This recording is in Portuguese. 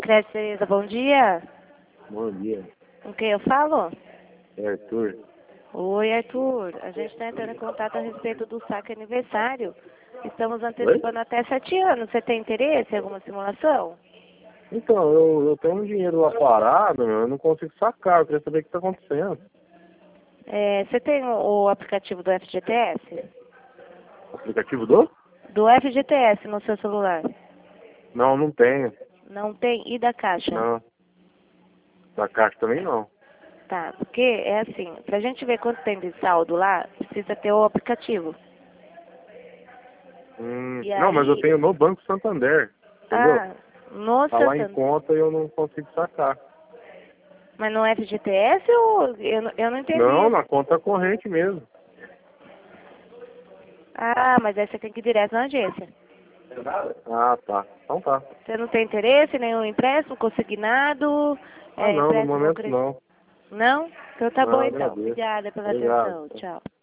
Crédito Tereza, bom dia. Bom dia, Com quem eu falo? é Arthur. Oi, Arthur. A gente está entrando em contato a respeito do saque aniversário. Estamos Oi? antecipando até 7 anos. Você tem interesse em alguma simulação? Então, eu tenho um dinheiro lá parado, meu, eu não consigo sacar, eu queria saber o que está acontecendo. Você tem o aplicativo do FGTS? O aplicativo do? Do FGTS no seu celular? Não, não tenho. Não tem? E da Caixa? Não. Da Caixa também não. Tá, porque é assim, pra gente ver quanto tem de saldo lá, precisa ter o aplicativo. E Não, mas eu aí, tenho no Banco Santander, entendeu? no Tá lá em Santander. conta e eu não consigo sacar. Mas no FGTS ou eu não Não, entendi. na conta corrente mesmo. Ah, mas aí você tem que ir direto na agência. Ah, tá. Então tá. Você não tem interesse em nenhum empréstimo consignado, Ah, não, no empréstimo momento não. Não? Então tá bom Não, então. agradeço. Obrigada pela Obrigado. atenção. Tchau.